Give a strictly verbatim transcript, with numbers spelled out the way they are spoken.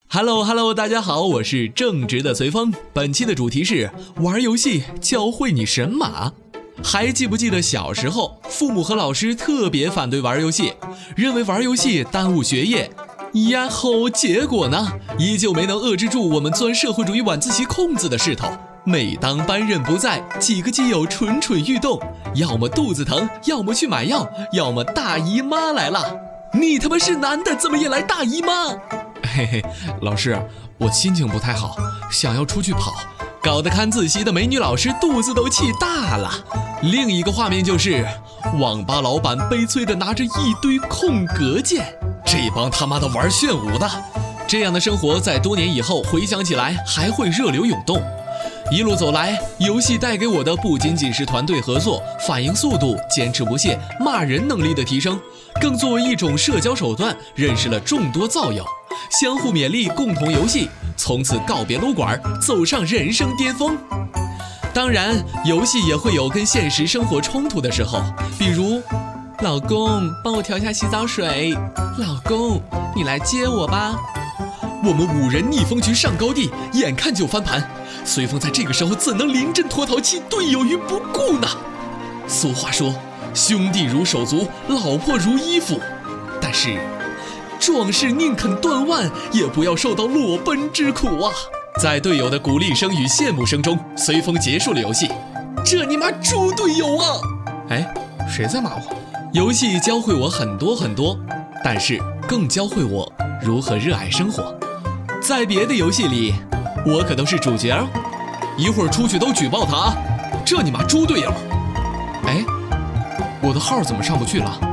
Hello Hello， 大家好，我是正直的随风。本期的主题是玩游戏教会你神马。还记不记得小时候，父母和老师特别反对玩游戏，认为玩游戏耽误学业。然后结果呢，依旧没能遏制住我们钻社会主义晚自习空子的势头。每当班任不在，几个基友蠢蠢欲动，要么肚子疼，要么去买药，要么大姨妈来了。你他妈是男的，怎么也来大姨妈？嘿嘿，老师，我心情不太好，想要出去跑，搞得看自习的美女老师肚子都气大了。另一个画面就是网吧老板悲催地拿着一堆空格键，这帮他妈的玩炫舞的。这样的生活在多年以后回想起来还会热流涌动。一路走来，游戏带给我的不仅仅是团队合作、反应速度、坚持不懈、骂人能力的提升，更作为一种社交手段，认识了众多造友，相互勉励，共同游戏，从此告别撸管，走上人生巅峰。当然，游戏也会有跟现实生活冲突的时候，比如，老公，帮我调一下洗澡水，老公，你来接我吧。我们五人逆风局上高地，眼看就翻盘，随风在这个时候怎能临阵脱逃，弃队友于不顾呢？俗话说，兄弟如手足，老婆如衣服，但是壮士宁肯断腕，也不要受到裸奔之苦啊！在队友的鼓励声与羡慕声中，随风结束了游戏。这你妈猪队友啊！哎，谁在骂我？游戏教会我很多很多，但是更教会我如何热爱生活。在别的游戏里，我可都是主角哦。一会儿出去都举报他啊！这你妈猪队友！哎，我的号怎么上不去了？